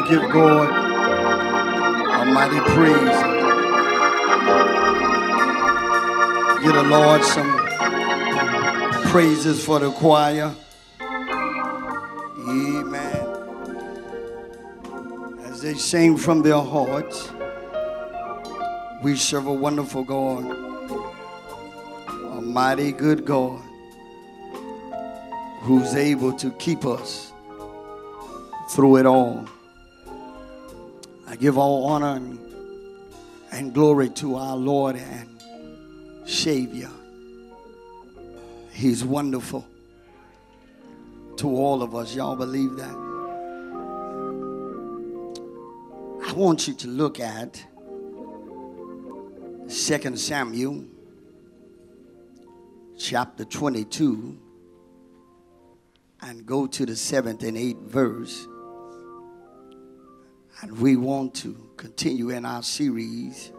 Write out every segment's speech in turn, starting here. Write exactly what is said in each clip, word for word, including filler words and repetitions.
give God almighty praise. Give the Lord some praises for the choir. Amen. As they sing from their hearts, we serve a wonderful God, a mighty good God, who's able to keep us through it all. I give all honor and, and glory to our Lord and Savior. He's wonderful to all of us. Y'all believe that? I want you to look at Second Samuel chapter twenty-two and go to the seventh and eighth verse. And we want to continue in our series,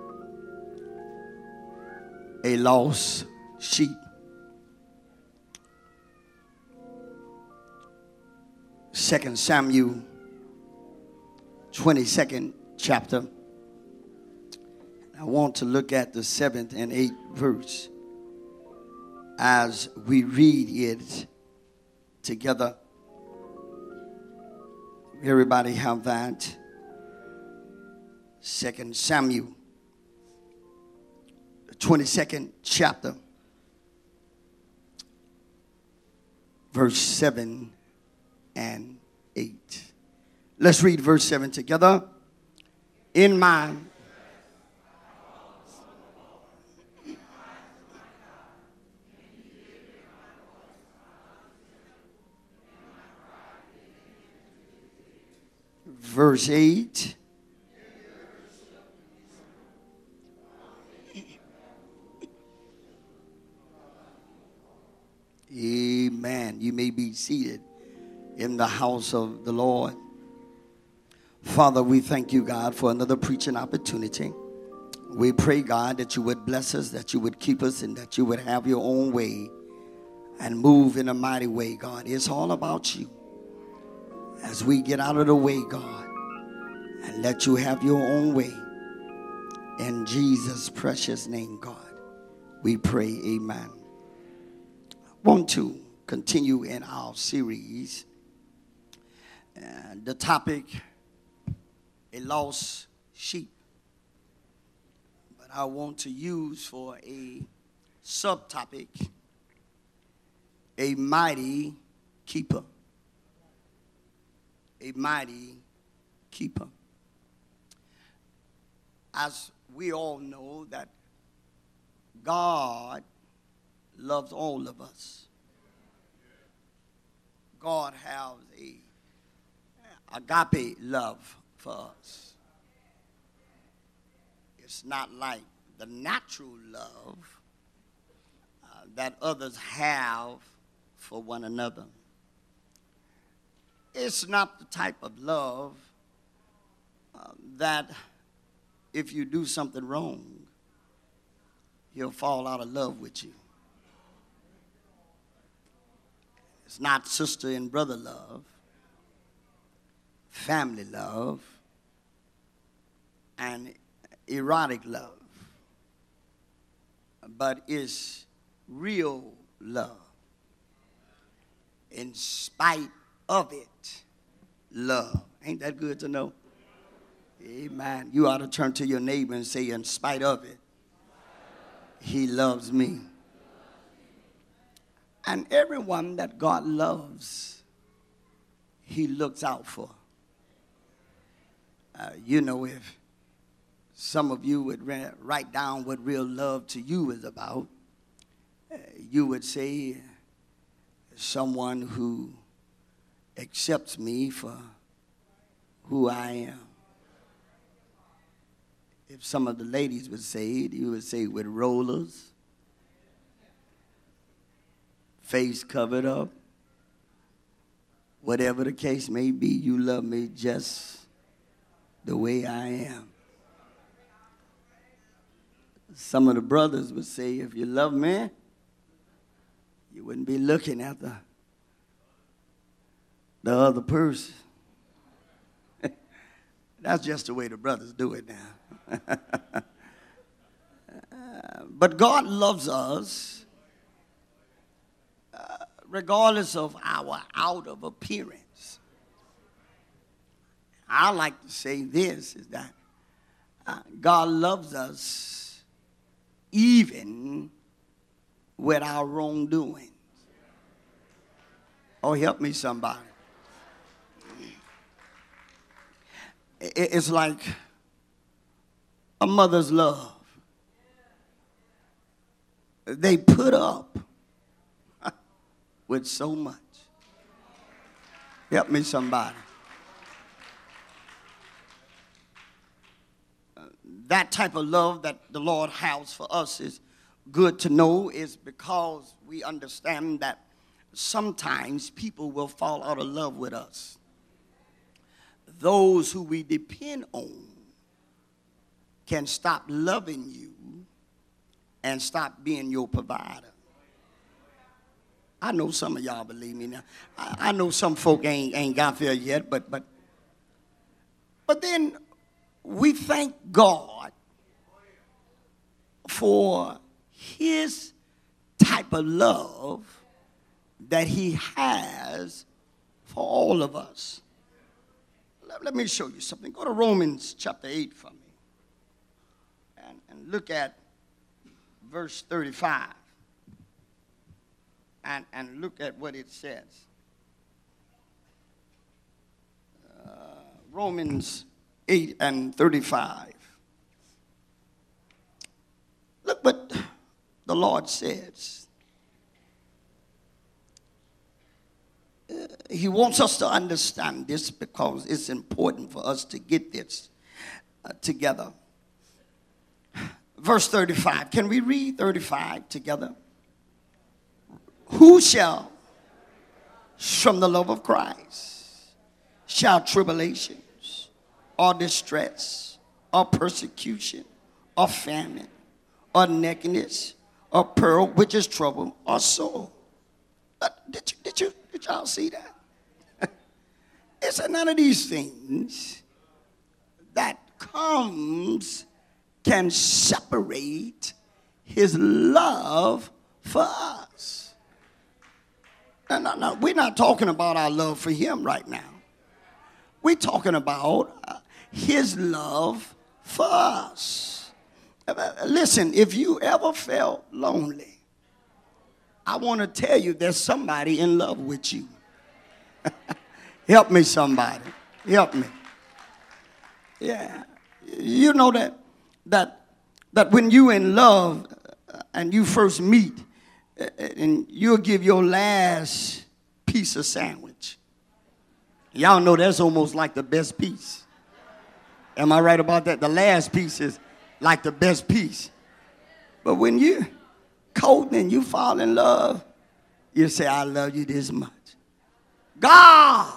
A Lost Sheep. Second Samuel twenty-second chapter. I want to look at the seventh and eighth verse as we read it together. Everybody have that? Second Samuel, twenty-second chapter, verse seven and eight. Let's read verse seven together. In my verse eight. Amen. You may be seated in the house of the Lord. Father, we thank you, God, for another preaching opportunity. We pray, God, that you would bless us, that you would keep us, and that you would have your own way and move in a mighty way, God. It's all about you. As we get out of the way, God, and let you have your own way. In Jesus' precious name, God, we pray, amen. I want to continue in our series. And the topic, a lost sheep. But I want to use for a subtopic, a mighty keeper. A mighty keeper. As we all know that God loves all of us. God has a agape love for us. It's not like the natural love uh, that others have for one another. It's not the type of love uh, that if you do something wrong, he'll fall out of love with you. It's not sister and brother love, family love, and erotic love. But it's real love. In spite of it, love. Ain't that good to know? Amen. You ought to turn to your neighbor and say, in spite of it, he loves me. And everyone that God loves, he looks out for. Uh, you know, if some of you would write down what real love to you is about, uh, you would say someone who accepts me for who I am. If some of the ladies would say it, you would say with rollers, face covered up, whatever the case may be, you love me just the way I am. Some of the brothers would say, if you love me, you wouldn't be looking at the, the other person. That's just the way the brothers do it now. uh, but God loves us uh, regardless of our outer appearance. I like to say this, is that uh, God loves us even with our wrongdoing. Oh, help me somebody. It's like a mother's love. They put up with so much. Help me somebody. That type of love that the Lord has for us is good to know, is because we understand that sometimes people will fall out of love with us. Those who we depend on can stop loving you and stop being your provider. I know some of y'all believe me now. I, I know some folk ain't, ain't got there yet, but but but then we thank God for his type of love that he has for all of us. Let, let me show you something. Go to Romans chapter eight for me. And, and look at verse thirty-five. And, and look at what it says. Uh, Romans eight and thirty-five. Look what the Lord says. Uh, he wants us to understand this because it's important for us to get this uh, together. Verse thirty-five. Can we read thirty-five together? Who shall, from the love of Christ, shall tribulations or distress or persecution or famine or nakedness or peril, which is trouble, or soul? Uh, did you, did you, did y'all see that? It's none of these things that comes can separate his love for us. No, no, no, we're not talking about our love for him right now. We're talking about uh, his love for us. Uh, listen, if you ever felt lonely, I want to tell you there's somebody in love with you. Help me, somebody. Help me. Yeah. You know that that that when you in love and you first meet, and you'll give your last piece of sandwich. Y'all know that's almost like the best piece. Am I right about that? The last piece is like the best piece. But when you cold and you fall in love, you say, I love you this much. God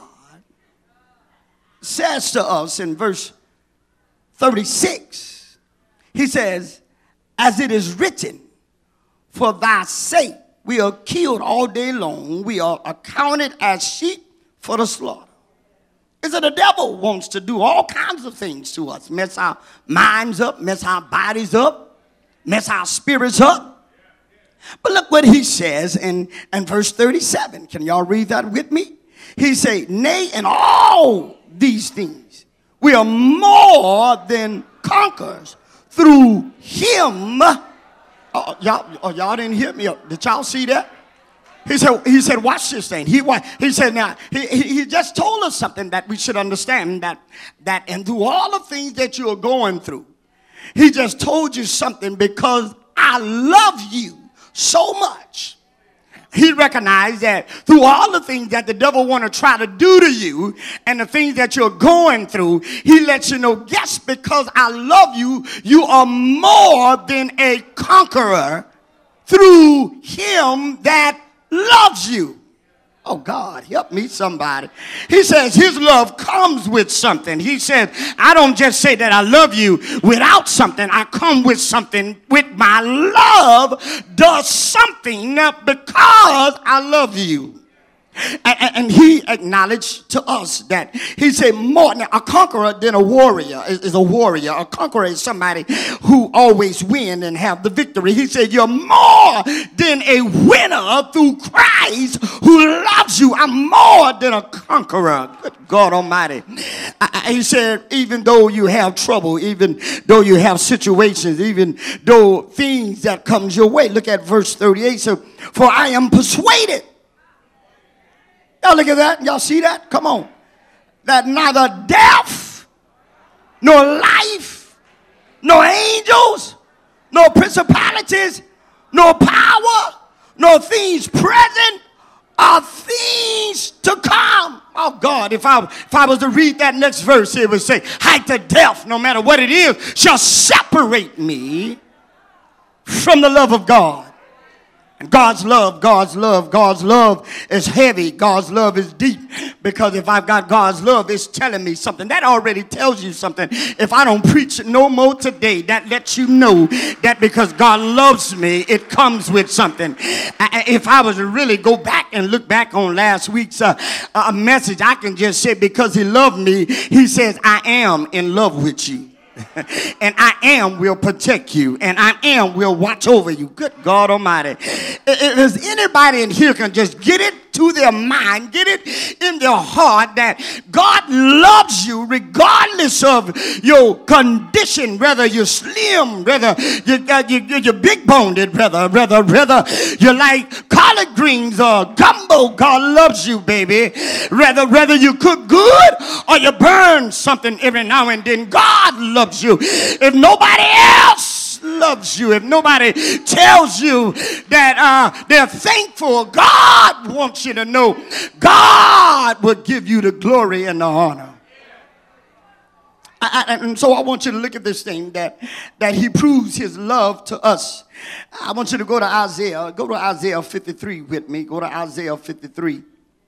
says to us in verse thirty-six, he says, as it is written, for thy sake we are killed all day long. We are accounted as sheep for the slaughter. Is that the devil wants to do all kinds of things to us. Mess our minds up, mess our bodies up, mess our spirits up. But look what he says in, in verse thirty-seven. Can y'all read that with me? He say, nay, in all these things we are more than conquerors through him. Oh, y'all, oh, y'all didn't hear me. Did y'all see that? He said, he said, watch this thing. He, he said, now, he, he just told us something that we should understand, that, that and through all the things that you are going through, he just told you something because I love you so much. He recognized that through all the things that the devil want to try to do to you and the things that you're going through, he lets you know, yes, because I love you, you are more than a conqueror through him that loves you. Oh, God, help me somebody. He says his love comes with something. He said, I don't just say that I love you without something. I come with something. With my love does something because I love you. And, and he acknowledged to us that he said more than a conqueror than a warrior is, is a warrior. A conqueror is somebody who always win and have the victory. He said you're more than a winner through Christ who loves you. I'm more than a conqueror. Good God Almighty. I, I, he said even though you have trouble, even though you have situations, even though things that comes your way. Look at verse thirty-eight. So, for I am persuaded. Y'all look at that. Y'all see that? Come on. That neither death, nor life, nor angels, nor principalities, nor power, nor things present, or things to come. Oh God, if I if I was to read that next verse, it would say, height to death, no matter what it is, shall separate me from the love of God. And God's love, God's love, God's love is heavy. God's love is deep. Because if I've got God's love, it's telling me something. That already tells you something. If I don't preach no more today, that lets you know that because God loves me, it comes with something. If I was to really go back and look back on last week's uh, uh, message, I can just say because he loved me, he says, I am in love with you. And I am will protect you, and I am will watch over you. Good God Almighty. If anybody in here can just get it to their mind, get it in their heart that God loves you regardless of your condition, whether you're slim, whether you, uh, you, you're big boned, whether, whether, whether you like collard greens or gumbo, God loves you, baby. Whether, whether you cook good or you burn something every now and then, God loves you. If nobody else loves you, if nobody tells you that uh, they're thankful, God wants you to know God will give you the glory and the honor. I, I, and so I want you to look at this thing that, that he proves his love to us. I want you to go to Isaiah. Go to Isaiah fifty-three with me. Go to Isaiah fifty-three.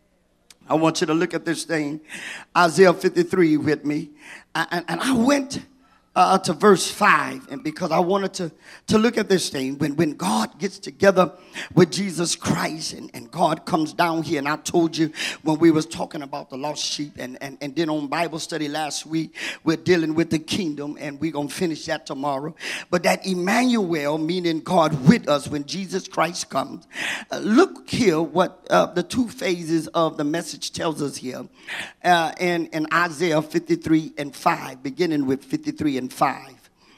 I want you to look at this thing. Isaiah fifty-three with me. And, and I went Uh, to verse five, and because I wanted to, to look at this thing, when, when God gets together with Jesus Christ and, and God comes down here, and I told you when we was talking about the lost sheep, and, and, and then on Bible study last week, we're dealing with the kingdom, and we're going to finish that tomorrow. But that Emmanuel, meaning God with us when Jesus Christ comes, uh, look here what uh, the two phases of the message tells us here uh, in, in Isaiah fifty-three and five, beginning with fifty-three and five.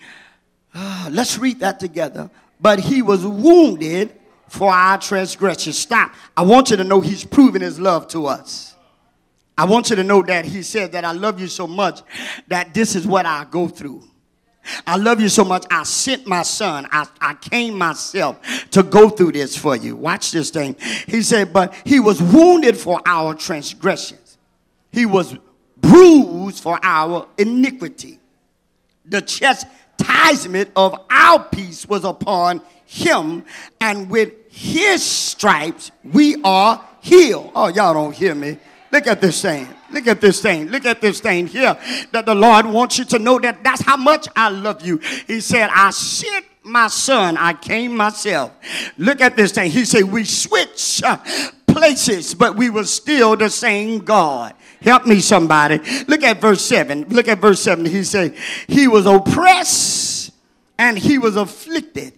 Uh, let's read that together. But he was wounded for our transgressions. Stop. I want you to know he's proving his love to us. I want you to know that he said that I love you so much that this is what I go through. I love you so much, I sent my son. I, I came myself to go through this for you. Watch this thing. He said, but he was wounded for our transgressions. He was bruised for our iniquity. The chastisement of our peace was upon him, and with his stripes we are healed. Oh, y'all don't hear me. Look at this thing. Look at this thing. Look at this thing here. That the Lord wants you to know that that's how much I love you. He said, I sent my son. I came myself. Look at this thing. He said, we switch uh, places, but we were still the same God. Help me, somebody. Look at verse seven. Look at verse seven. He said, he was oppressed and he was afflicted,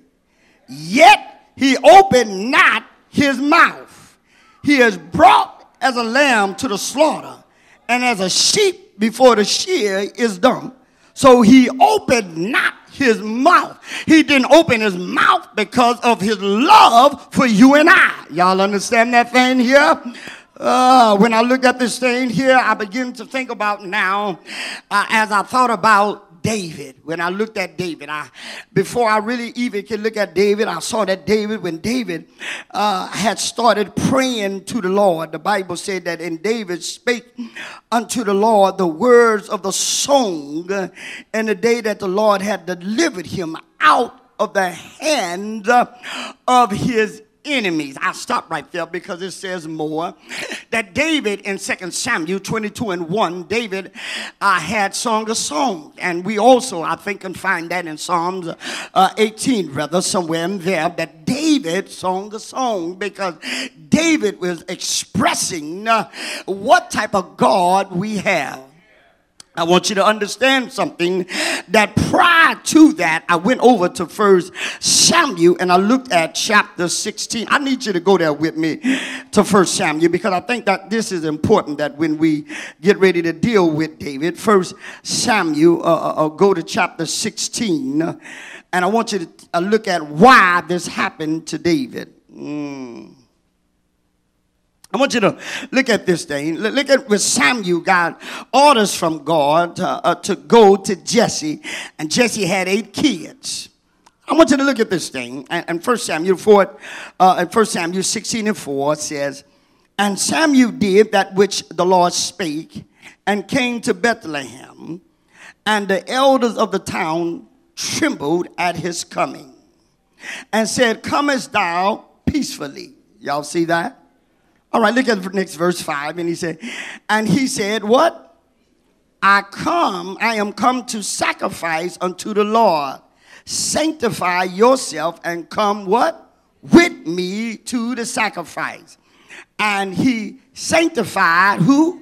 yet he opened not his mouth. He is brought as a lamb to the slaughter, and as a sheep before the shear is dumb. So he opened not his mouth. He didn't open his mouth because of his love for you and I. Y'all understand that thing here? Uh, when I look at this thing here, I begin to think about now, uh, as I thought about David. When I looked at David, I before I really even could look at David, I saw that David, when David uh, had started praying to the Lord, the Bible said that, and David spake unto the Lord the words of the song, in the day that the Lord had delivered him out of the hand of his enemies. I stop right there because it says more. that David in Second Samuel twenty-two and one, David uh, had sung a song. And we also, I think, can find that in Psalms uh, eighteen, rather, somewhere in there, that David sung a song because David was expressing uh, what type of God we have. I want you to understand something, that prior to that, I went over to First Samuel and I looked at chapter sixteen. I need you to go there with me to First Samuel, because I think that this is important, that when we get ready to deal with David, First Samuel, uh, uh, go to chapter sixteen, and I want you to uh, look at why this happened to David. Mm. I want you to look at this thing. Look at where Samuel got orders from God uh, uh, to go to Jesse, and Jesse had eight kids. I want you to look at this thing. And, and First Samuel four, uh, First Samuel sixteen and four says, "And Samuel did that which the Lord spake, and came to Bethlehem, and the elders of the town trembled at his coming, and said, Comest thou peacefully?" Y'all see that? All right, look at the next verse five. And he said, and he said, what? I come, I am come to sacrifice unto the Lord. Sanctify yourself and come what? With me to the sacrifice. And he sanctified who?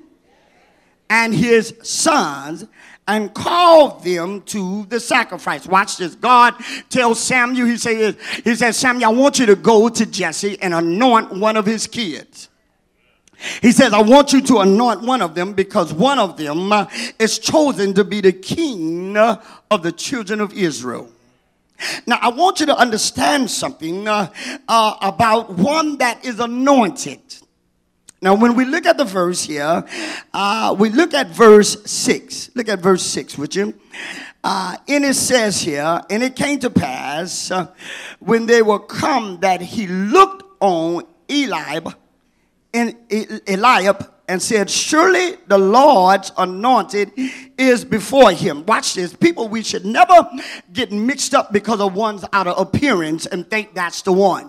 And his sons, and called them to the sacrifice. Watch this. God tells Samuel, he says, he says, Samuel, I want you to go to Jesse and anoint one of his kids. He says, I want you to anoint one of them because one of them uh, is chosen to be the king uh, of the children of Israel. Now, I want you to understand something uh, uh, about one that is anointed. Now, when we look at the verse here, uh, we look at verse six. Look at verse six, would you? Uh, and it says here, and it came to pass uh, when they were come that he looked on Eliab, and Eliab, and said, surely the Lord's anointed is before him. Watch this. People, we should never get mixed up because of one's outer appearance and think that's the one.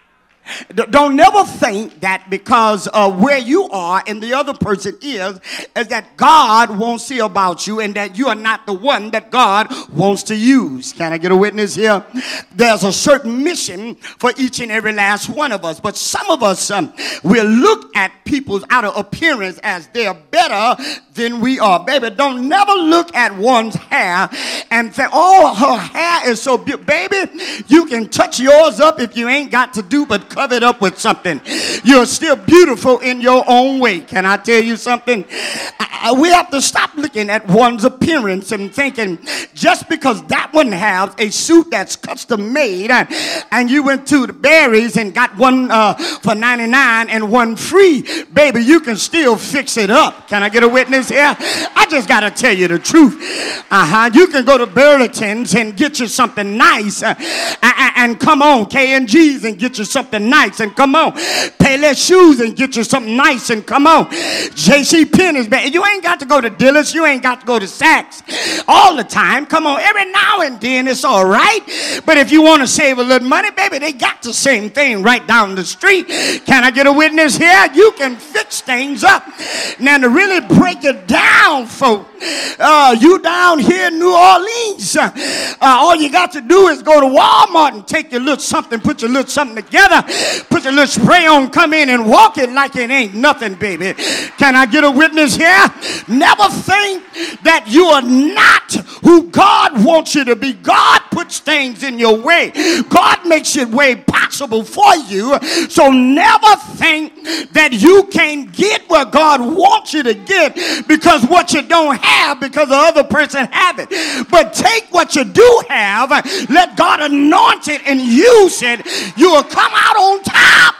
Don't never think that because of where you are and the other person is, is that God won't see about you and that you are not the one that God wants to use. Can I get a witness here? There's a certain mission for each and every last one of us. But some of us um, will look at people's outer appearance as they're better than we are. Baby, don't never look at one's hair and think, oh, her hair is so beautiful. Baby, you can touch yours up if you ain't got to do but cover it up with something. You're still beautiful in your own way. Can I tell you something? I, I, we have to stop looking at one's appearance and thinking just because that one has a suit that's custom made uh, and you went to the Berries and got one uh, for ninety-nine and one free, baby, you can still fix it up. Can I get a witness here? I just got to tell you the truth. Uh-huh. You can go to Burlington's and get you something nice uh, and, and come on, K and G's and get you something nice and come on. Payless Shoes and get you something nice and come on. J C Penney's, you ain't got to go to Dillard's. You ain't got to go to Saks all the time. Come on, every now and then it's all right. But if you want to save a little money, baby, they got the same thing right down the street. Can I get a witness here? You can fix things up. Now, to really break it down, folk, uh, you down here in New Orleans, uh, uh, all you got to do is go to Walmart and take your little something, put your little something together, put your little spray on, come in and walk it like it ain't nothing, baby. Can I get a witness here? Never think that you are not who God wants you to be. God puts things in your way. God makes your way possible for you. So never think that you can't get where God wants you to get because what you don't have because the other person have it. But take what you do have, let God anoint it and use it. You will come out on top.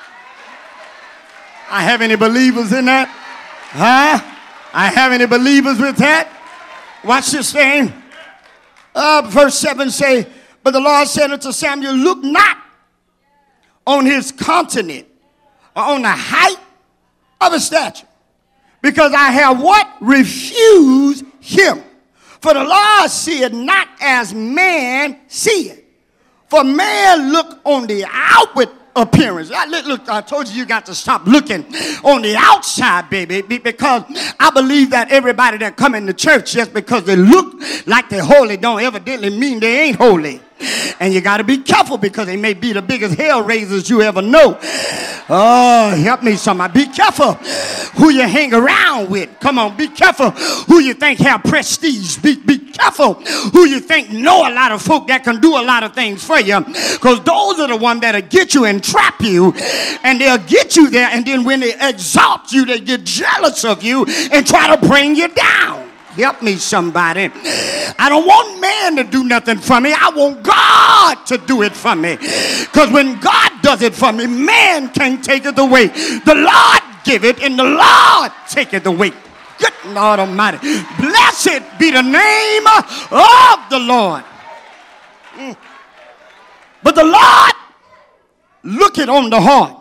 I have any believers in that? Huh? I have any believers with that? Watch this thing. Uh, verse seven say, but the Lord said unto Samuel, look not on his continent or on the height of his stature, because I have what? Refused him. For the Lord seeth not as man seeth. For man look on the outward appearance. I, look, I told you you got to stop looking on the outside, baby, because I believe that everybody that come in the church just because they look like they're holy don't evidently mean they ain't holy. And you got to be careful because they may be the biggest hell raisers you ever know. Oh, help me somebody. Be careful who you hang around with. Come on, be careful who you think have prestige. Be, be careful who you think know a lot of folk that can do a lot of things for you. Because those are the ones that'll get you and trap you. And they'll get you there. And then when they exalt you, they get jealous of you and try to bring you down. Help me somebody. I don't want man to do nothing for me. I want God to do it for me. Because when God does it for me, man can't take it away. The Lord give it and the Lord take it away. Good Lord Almighty. Blessed be the name of the Lord. Mm. But the Lord looketh on the heart.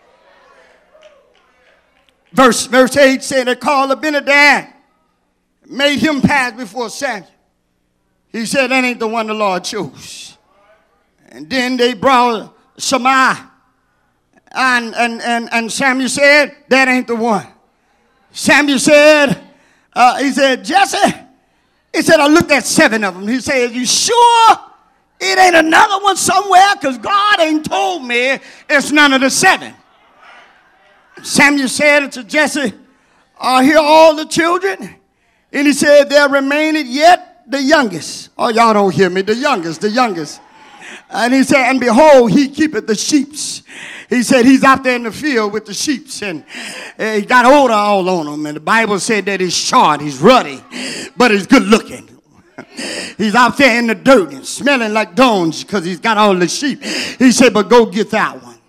Verse, verse eight said they called Abinadab. Made him pass before Samuel. He said, that ain't the one the Lord chose. And then they brought Shammah. And, and, and, and Samuel said, that ain't the one. Samuel said, uh, he said, Jesse, he said, I looked at seven of them. He said, you sure it ain't another one somewhere? Because God ain't told me it's none of the seven. Samuel said to Jesse, are here all the children? And he said, there remaineth yet the youngest. Oh, y'all don't hear me. The youngest, the youngest. And he said, and behold, he keepeth the sheeps. He said he's out there in the field with the sheeps. And uh, he got odor all on him. And the Bible said that he's short, he's ruddy, but he's good looking. He's out there in the dirt and smelling like dones because he's got all the sheep. He said, but go get that one.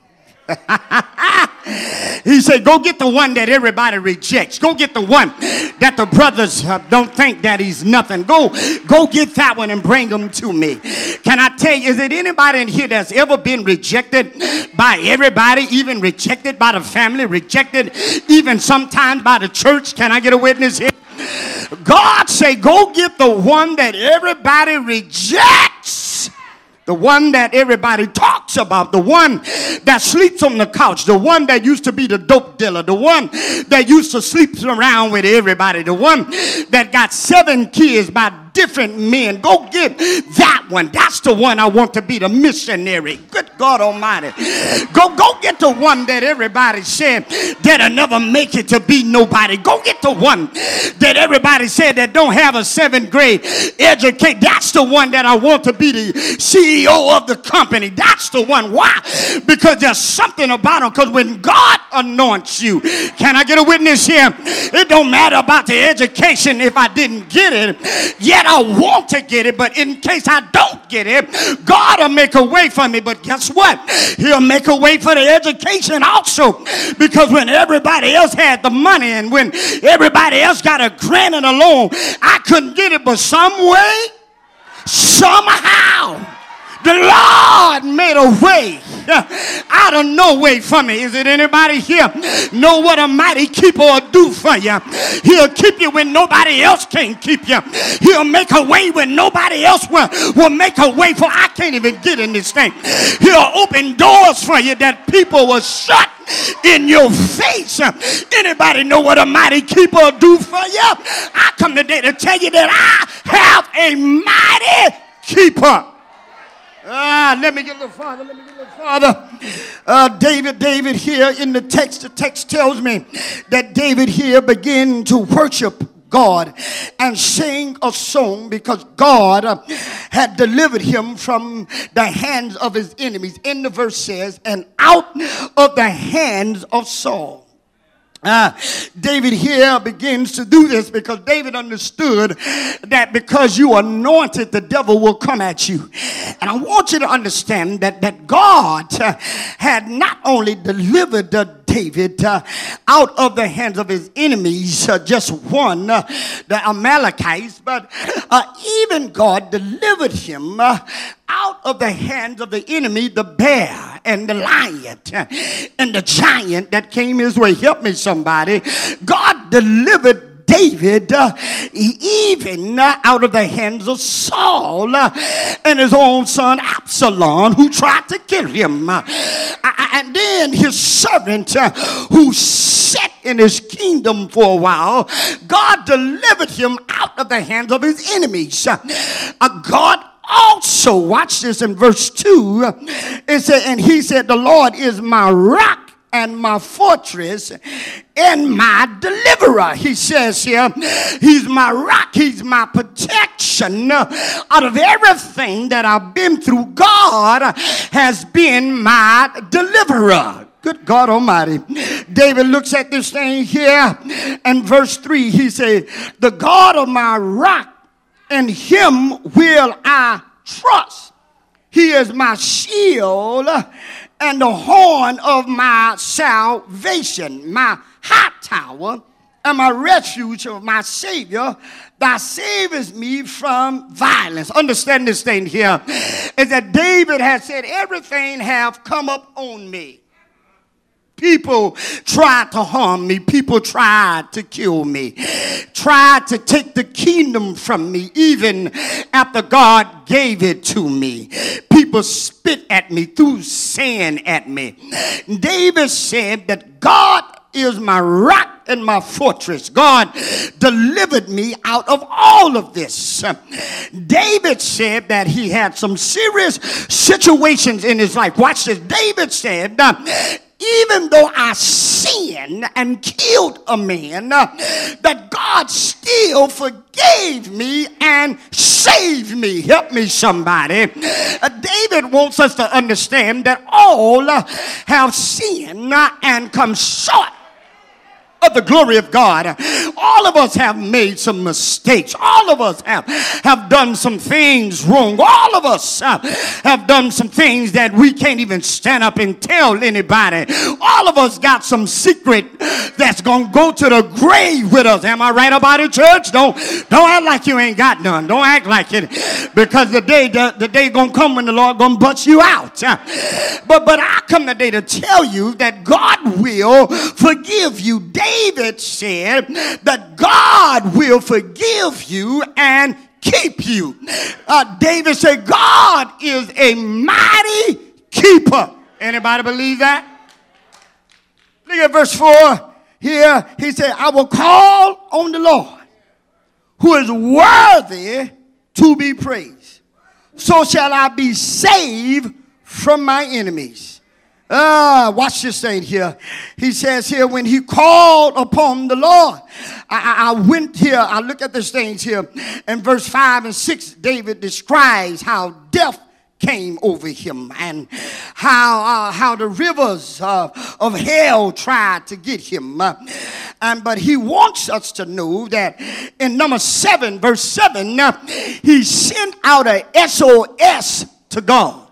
He said, go get the one that everybody rejects. Go get the one that the brothers uh, don't think that he's nothing. Go, go get that one and bring him to me. Can I tell you, is there anybody in here that's ever been rejected by everybody, even rejected by the family, rejected even sometimes by the church? Can I get a witness here? God say, go get the one that everybody rejects. The one that everybody talks about, the one that sleeps on the couch, the one that used to be the dope dealer, the one that used to sleep around with everybody, the one that got seven kids by different men. Go get that one. That's the one I want to be the missionary. Good God Almighty. Go, go get the one that everybody said that'll never make it to be nobody. Go get the one that everybody said that don't have a seventh grade education. That's the one that I want to be the C E O of the company. That's the one. Why? Because there's something about them. Because when God anoints you, can I get a witness here? It don't matter about the education if I didn't get it. Yet I want to get it, but in case I don't get it, God will make a way for me. But guess what? He'll make a way for the education also. Because when everybody else had the money and when everybody else got a grant and a loan, I couldn't get it. But some way, somehow, the Lord made a way out of no way for me. Is it anybody here know what a mighty keeper will do for you? He'll keep you when nobody else can keep you. He'll make a way when nobody else will, will make a way for. I can't even get in this thing. He'll open doors for you that people will shut in your face. Anybody know what a mighty keeper will do for you? I come today to tell you that I have a mighty keeper. Ah, let me get a little farther. Let me get a little farther. Uh, David, David here in the text, the text tells me that David here began to worship God and sing a song because God uh, had delivered him from the hands of his enemies. In the verse says, and out of the hands of Saul. Uh, David here begins to do this because David understood that because you anointed, the devil will come at you. And I want you to understand that, that God uh, had not only delivered uh, David uh, out of the hands of his enemies, uh, just one, uh, the Amalekites, but uh, even God delivered him uh, out of the hands of the enemy, the bear and the lion uh, and the giant that came his way. Help me somebody. God delivered David, uh, even uh, out of the hands of Saul uh, and his own son Absalom, who tried to kill him. Uh, and then his servant, uh, who sat in his kingdom for a while, God delivered him out of the hands of his enemies. Uh, God also, watch this in verse two, it said, and he said, the Lord is my rock and my fortress and my deliverer. He says here, he's my rock, he's my protection. Out of everything that I've been through, God has been my deliverer. Good God Almighty. David looks at this thing here, and verse three, he said, the God of my rock, in him will I trust. He is my shield and the horn of my salvation, my high tower and my refuge of my Savior. Thou savest me from violence. Understand this thing here, is that David has said, everything have come up on me. People tried to harm me. People tried to kill me. Tried to take the kingdom from me even after God gave it to me. People spit at me, threw sand at me. David said that God is my rock and my fortress. God delivered me out of all of this. David said that he had some serious situations in his life. Watch this. David said, even though I sinned and killed a man, uh, that God still forgave me and saved me. Help me, somebody. Uh, David wants us to understand that all uh, have sinned uh, and come short of the glory of God. All of us have made some mistakes. All of us have, have done some things wrong. All of us uh, have done some things that we can't even stand up and tell anybody. All of us got some secret that's going to go to the grave with us. Am I right about it, church? Don't, don't act like you ain't got none. Don't act like it, because the day the, the day going to come when the Lord going to bust you out. Uh, but, but I come today to tell you that God will forgive you. David said that God will forgive you and keep you. Uh, David said God is a mighty keeper. Anybody believe that? Look at verse four here. He said, I will call on the Lord, who is worthy to be praised. So shall I be saved from my enemies. Ah, watch this thing here. He says here, when he called upon the Lord, I, I went here, I look at this thing here. In verse five and six, David describes how death came over him and how uh, how the rivers uh, of hell tried to get him. Uh, and but he wants us to know that in number seven, verse seven, uh, he sent out a S O S to God.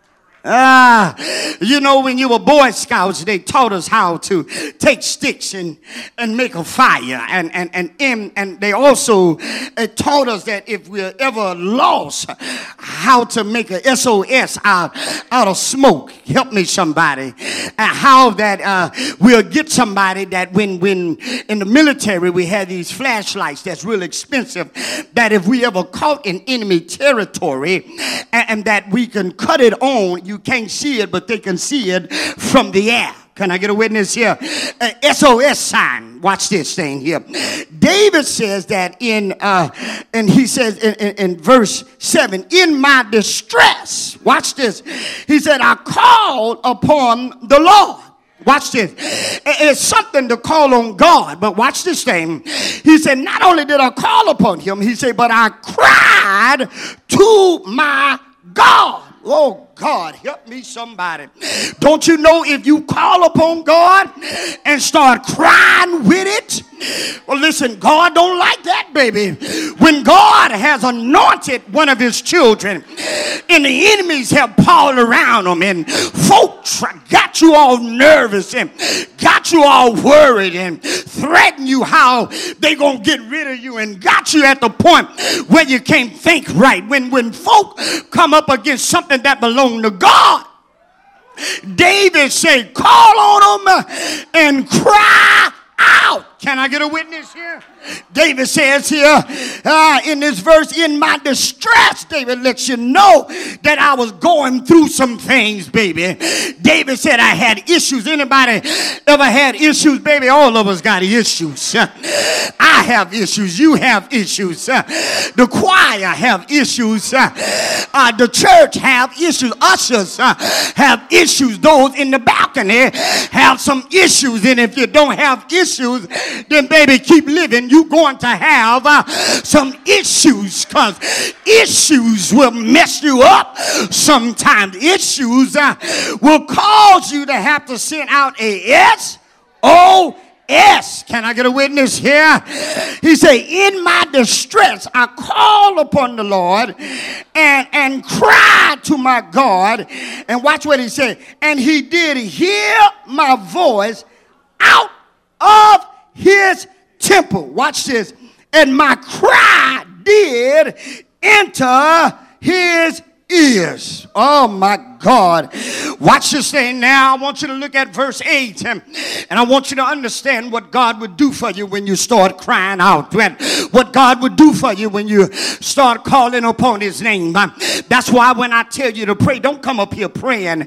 Ah, you know, when you were Boy Scouts, they taught us how to take sticks and, and make a fire. And, and, and, and, and they also uh, taught us that if we're ever lost, how to make a S O S out, out of smoke. Help me, somebody. And how that uh, we'll get somebody that when, when in the military we had these flashlights that's real expensive, that if we ever caught in enemy territory and, and that we can cut it on, you can't see it, but they can see it from the air. Can I get a witness here? Uh, S O S sign. Watch this thing here. David says that in, uh, and he says in, in, in verse seven, in my distress, watch this. He said, I called upon the Lord. Watch this. It's something to call on God, but watch this thing. He said, not only did I call upon him, he said, but I cried to my God. Oh, God, help me, somebody. Don't you know if you call upon God and start crying with it? Well, listen, God don't like that, baby. When God has anointed one of his children and the enemies have piled around them and folks got you all nervous and got you all worried and threatened you how they gonna get rid of you and got you at the point where you can't think right. When, when folk come up against something that belongs to God, David said, call on them and cry out Can I get a witness here? David says here uh, in this verse, in my distress, David lets you know that I was going through some things, baby. David said I had issues. Anybody ever had issues, baby? All of us got issues. I have issues. You have issues. The choir have issues. Uh, the church have issues. Ushers uh, have issues. Those in the balcony have some issues. And if you don't have issues, then baby, keep living. You're going to have uh, some issues, because issues will mess you up. Sometimes issues uh, will cause you to have to send out a S O S. Can I get a witness here? He said, in my distress, I call upon the Lord and, and cried to my God. And watch what he said. And he did hear my voice out of his temple. Watch this. And my cry did enter his ears. Oh my God. Watch this thing now. I want you to look at verse eight. And I want you to understand what God would do for you when you start crying out. What God would do for you when you start calling upon his name. That's why when I tell you to pray, don't come up here praying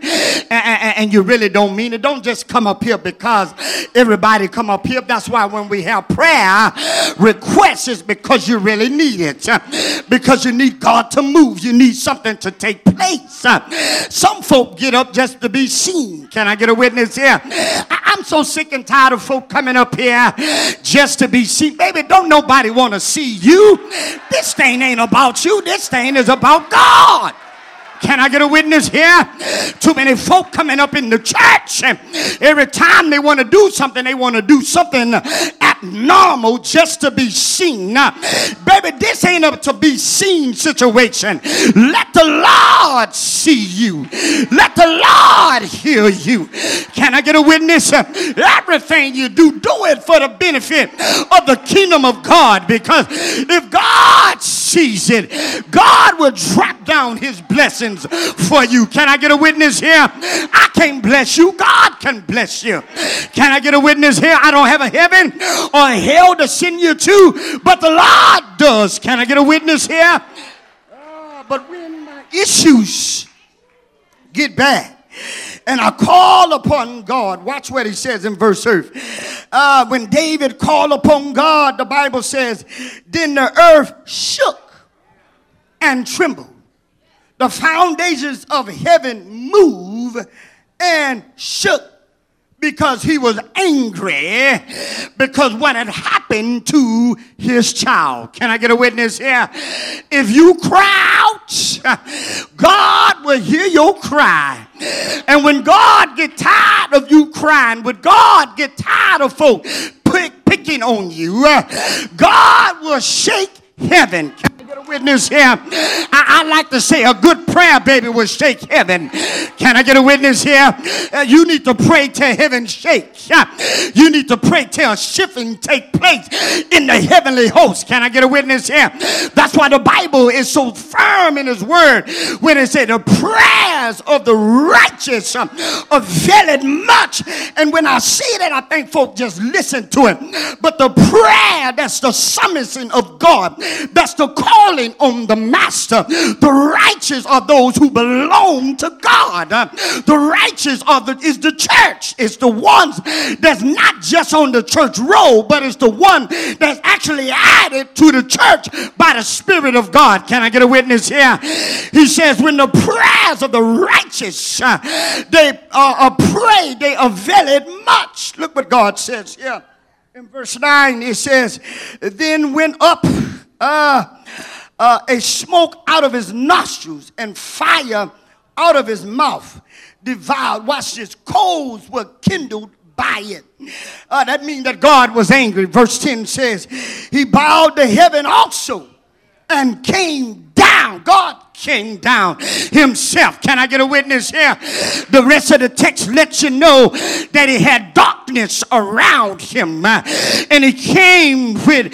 and you really don't mean it. Don't just come up here because everybody come up here. That's why when we have prayer requests, it's because you really need it. Because you need God to move. You need something to take place. Some folk get up just to be seen. Can I get a witness here? I- I'm so sick and tired of folk coming up here just to be seen. Baby, don't nobody want to see you. This thing ain't about you. This thing is about God. Can I get a witness here? Too many folk coming up in the church. Every time they want to do something, they want to do something abnormal just to be seen. Baby, this ain't a to be seen situation. Let the Lord see you. Let the Lord hear you. Can I get a witness? Everything you do, do it for the benefit of the kingdom of God. Because if God sees it, God will drop down his blessings for you. Can I get a witness here? I can't bless you. God can bless you. Can I get a witness here? I don't have a heaven or a hell to send you to, but the Lord does. Can I get a witness here? Uh, but when my issues get bad and I call upon God, watch what he says in verse earth. Uh, when David called upon God, the Bible says, then the earth shook and trembled. The foundations of heaven moved and shook because he was angry because what had happened to his child. Can I get a witness here? If you cry out, God will hear your cry. And when God get tired of you crying, when God get tired of folk pick, picking on you, God will shake heaven. Can I get a witness here? I, I like to say a good prayer, baby, will shake heaven. Can I get a witness here? Uh, you need to pray till heaven shakes. Uh, you need to pray till a shifting take place in the heavenly host. Can I get a witness here? That's why the Bible is so firm in his word when it said the prayers of the righteous uh, availeth much. And when I see that, I think folk just listen to it. But the prayer, that's the summoning of God. That's the calling on the master. The righteous are those who belong to God. Uh, the righteous are the, is the church. It's the ones that's not just on the church roll, but it's the one that's actually added to the church by the Spirit of God. Can I get a witness here? He says, when the prayers of the righteous, uh, they uh, uh, pray, they avail it much. Look what God says here. In verse nine, it says, then went up Uh, uh, a smoke out of his nostrils and fire out of his mouth devoured. Watch this. Coals were kindled by it. Uh, that means that God was angry. Verse ten says, he bowed to heaven also and came down. God came down himself. Can I get a witness here? The rest of the text lets you know that he had darkness around him. Uh, and he came with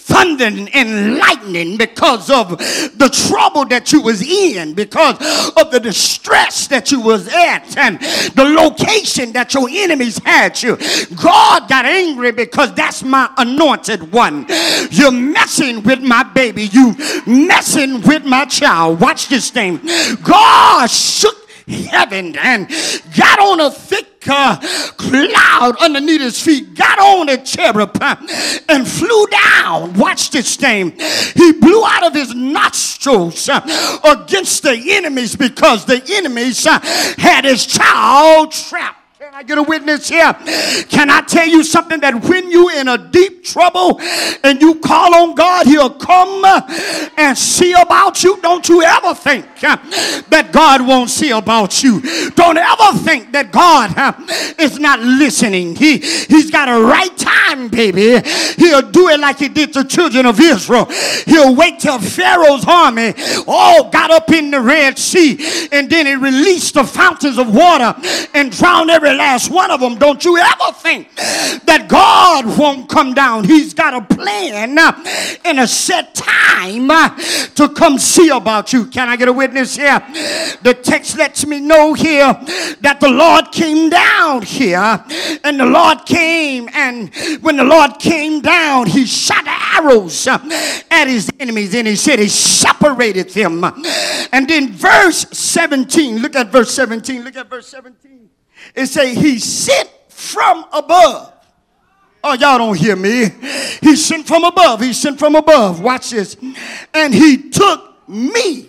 thunder and lightning because of the trouble that you was in, because of the distress that you was at, and the location that your enemies had you. God got angry because that's my anointed one. You're messing with my baby. You messing with my child. Watch this thing. God shook heaven and got on a thick uh, cloud underneath his feet, got on a cherub uh, and flew down. Watch this thing. He blew out of his nostrils uh, against the enemies because the enemies uh, had his child trapped. Can I get a witness here? Can I tell you something, that when you in a deep trouble and you call on God, he'll come and see about you? Don't you ever think that God won't see about you. Don't ever think that God is not listening. He, he's got a right time, baby. He'll do it like he did the children of Israel. He'll wait till Pharaoh's army all got up in the Red Sea, and then he released the fountains of water and drowned every last one of them. Don't you ever think that God won't come down. He's got a plan and a set time to come see about you. Can I get a witness here? The text lets me know here that the Lord came down here, and the Lord came, and when the Lord came down, he shot arrows at his enemies, and he said he separated them. And then verse seventeen, look at verse seventeen, look at verse seventeen. It say he sent from above. Oh, y'all don't hear me. He sent from above. He sent from above. Watch this. And he took me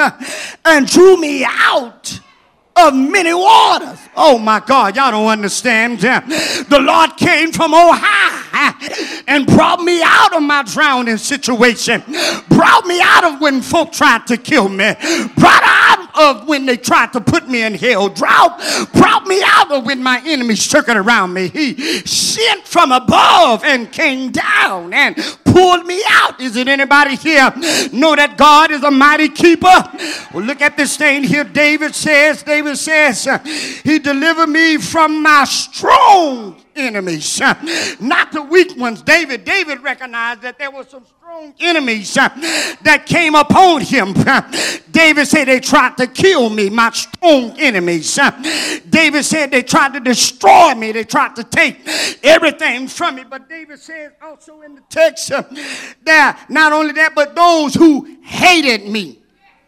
and drew me out of many waters. Oh my God, y'all don't understand. The Lord came from on high and brought me out of my drowning situation. Brought me out of when folk tried to kill me. Brought out of when they tried to put me in hell. Brought, brought me out of when my enemies circled around me. He sent from above and came down and pulled me out. Is it anybody here know that God is a mighty keeper? Well, look at this thing here. David says, David says, uh, he delivered me from my strong enemies, uh, not the weak ones. David, David recognized that there were some strong enemies uh, that came upon him. Uh, David said they tried to kill me, my strong enemies. Uh, David said they tried to destroy me. They tried to take everything from me. But David says also in the text uh, that not only that, but those who hated me.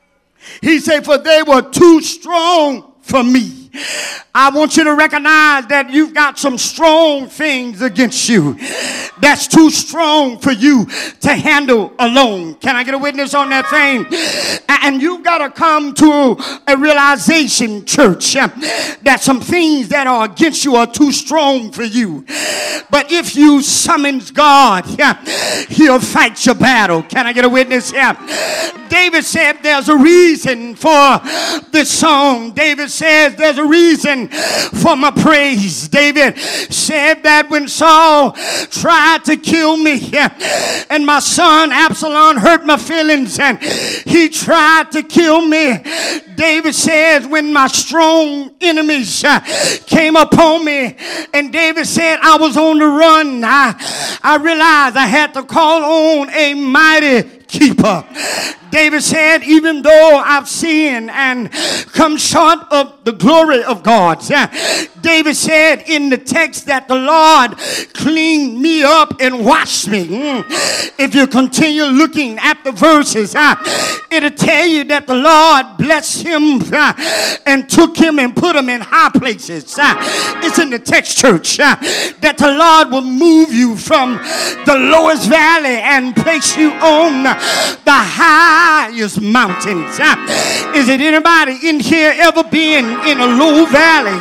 He said, for they were too strong for me. I want you to recognize that you've got some strong things against you that's too strong for you to handle alone. Can I get a witness on that thing? And you've got to come to a realization, church, that some things that are against you are too strong for you. But if you summons God, he'll fight your battle. Can I get a witness here? David said there's a reason for this song. David says there's a reason for my praise. David said that when Saul tried to kill me and my son Absalom hurt my feelings and he tried to kill me, David says when my strong enemies came upon me, and David said I was on the run, I, I realized I had to call on a mighty keeper. David said, even though I've sinned and come short of the glory of God, David said in the text that the Lord cleaned me up and washed me. If you continue looking at the verses, it'll tell you that the Lord blessed him and took him and put him in high places. It's in the text, church, that the Lord will move you from the lowest valley and place you on the highest mountains. Is it anybody in here ever been in a low valley,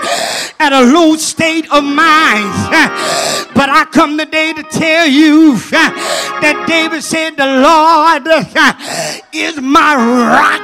at a low state of mind? But I come today to tell you that David said the Lord is my rock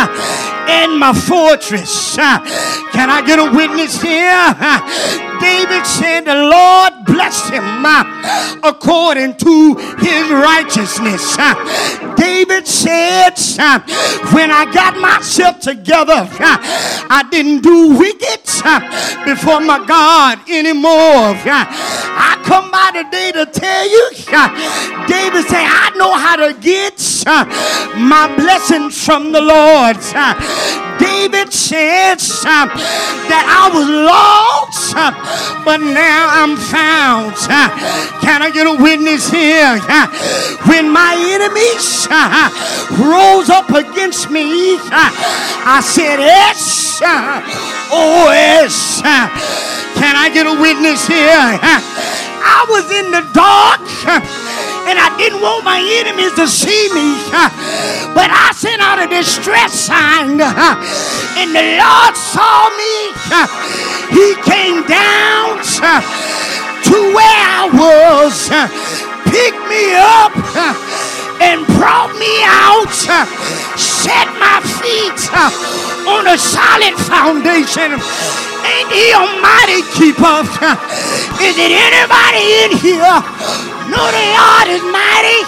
and my fortress. Can I get a witness here? David said the Lord blessed him according to his righteousness. David said, uh, when I got myself together, uh, I didn't do wicked uh, before my God anymore. Uh, I come by today to tell you, uh, David said, I know how to get uh, my blessings from the Lord. Uh, David says uh, that I was lost, uh, but now I'm found. Uh, can I get a witness here? Uh, when my enemies uh, rose up against me, uh, I said, yes, uh, oh yes. Uh, can I get a witness here? Uh, I was in the dark. Uh, And I didn't want my enemies to see me. But I sent out a distress sign. And the Lord saw me. He came down to where I was. Picked me up. And brought me out. Set my feet on a solid foundation. Ain't he a mighty keeper? Is it anybody in here? No, the Lord is mighty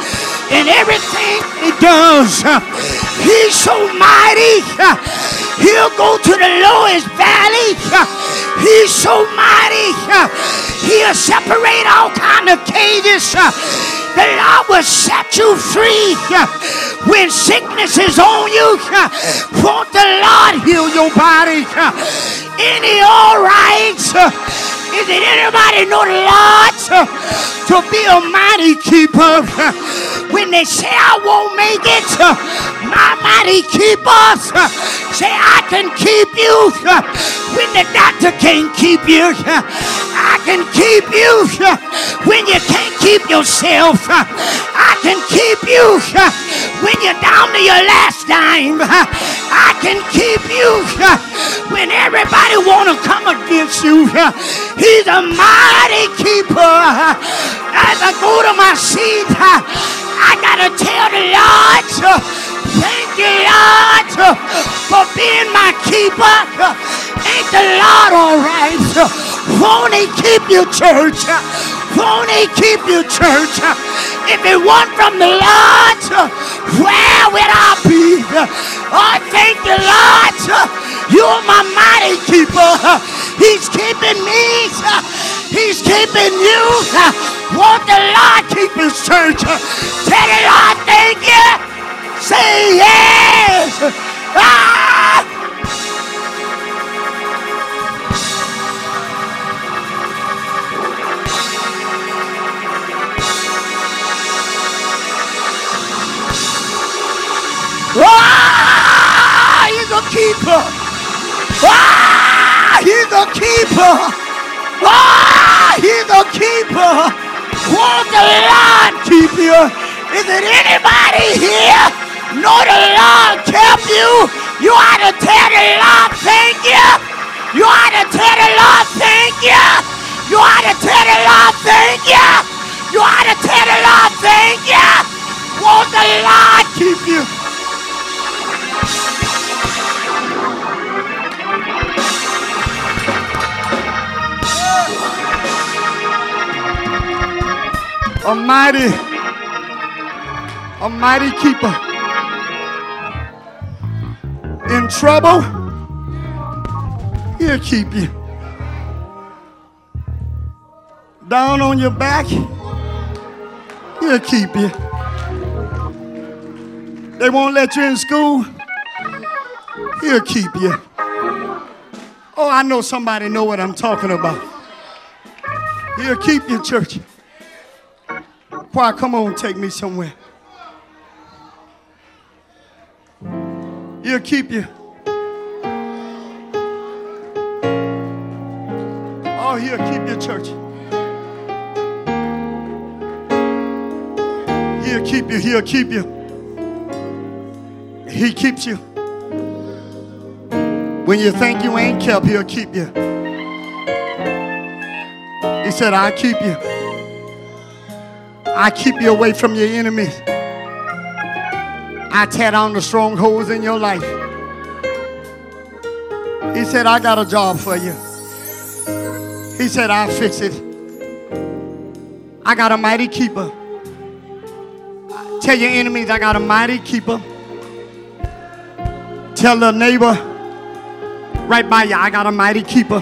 in everything he does. He's so mighty. He'll go to the lowest valley. He's so mighty. He'll separate all kind of cages. The Lord will set you free when sickness is on you. Won't the Lord heal your body? Ain't he all right? Is it anybody know the Lord to be a mighty keeper? When they say I won't make it, my mighty keeper say I can keep you. When the doctor can't keep you, I can keep you. When you can't keep yourself, I can keep you. When you're down to your last dime, I can keep you. When everybody wanna come against you, he's a mighty keeper. As I go to my seat, I gotta tell the Lord, thank you, Lord, for being my keeper. Ain't the Lord all right? Won't he keep you, church? Won't he keep you, church? If it weren't from the Lord, where would I be? Oh, thank you, Lord. You're my mighty keeper. He's keeping me. He's keeping you. Won't the Lord keep his church? Tell the Lord, thank you. Say yes. Ah! Ah! He's a keeper. Ah! He's a keeper. Ah! He's a keeper. Won't the Lord keep you? Is it anybody here? Know the Lord kept you? You ought to tell the Lord thank you. You ought to tell the Lord thank you. You ought to tell the Lord thank you. You ought to tell the Lord thank you. Won't the Lord keep you? A mighty, a mighty keeper. In trouble, he'll keep you. Down on your back, he'll keep you. They won't let you in school, he'll keep you. Oh, I know somebody know what I'm talking about. He'll keep you, church. Choir, come on, take me somewhere. He'll keep you. Oh, he'll keep you, church. He'll keep you, he'll keep you. He keeps you. When you think you ain't kept, he'll keep you. He said, I'll keep you. I keep you away from your enemies. I tear down the strongholds in your life. He said, I got a job for you. He said, I'll fix it. I got a mighty keeper. Tell your enemies, I got a mighty keeper. Tell the neighbor right by you, I got a mighty keeper.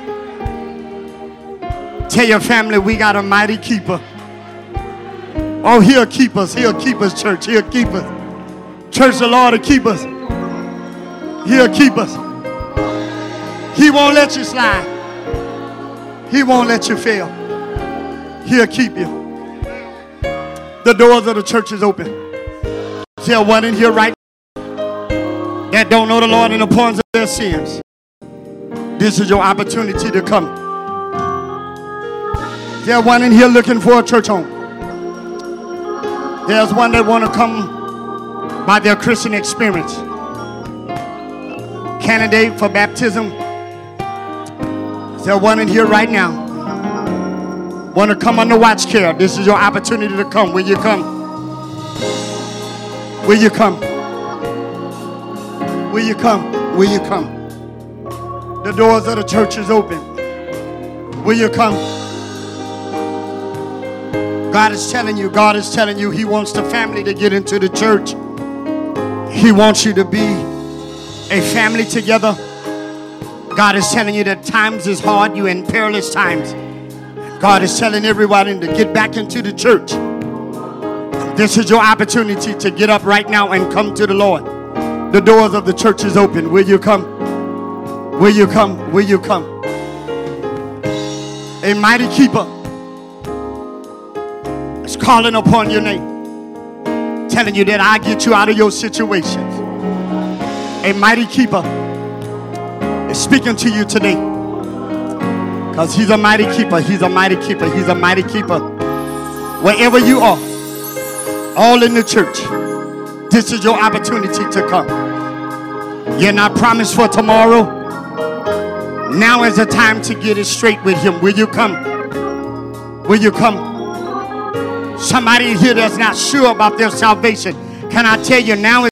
Tell your family, we got a mighty keeper. Oh, he'll keep us. He'll keep us, church. He'll keep us. Church, the Lord will keep us. He'll keep us. He won't let you slide. He won't let you fail. He'll keep you. The doors of the church is open. Is there one in here right now that don't know the Lord and the pardon of their sins? This is your opportunity to come. Is there one in here looking for a church home? There's one that want to come by their Christian experience. Candidate for baptism. Is there one in here right now? Want to come under watch care? This is your opportunity to come. Will you come? Will you come? Will you come? Will you come? The doors of the church is open. Will you come? God is telling you, God is telling you he wants the family to get into the church. He wants you to be a family together. God is telling you that times is hard, you're in perilous times. God is telling everybody to get back into the church. This is your opportunity to get up right now and come to the Lord. The doors of the church is open. Will you come? Will you come? Will you come? A mighty keeper is calling upon your name, telling you that I get you out of your situations. A mighty keeper is speaking to you today, because he's a mighty keeper. He's a mighty keeper. He's a mighty keeper. Wherever you are, all in the church, this is your opportunity to come. You're not promised for tomorrow. Now is the time to get it straight with him. Will you come? Will you come? Somebody here that's not sure about their salvation, can I tell you now?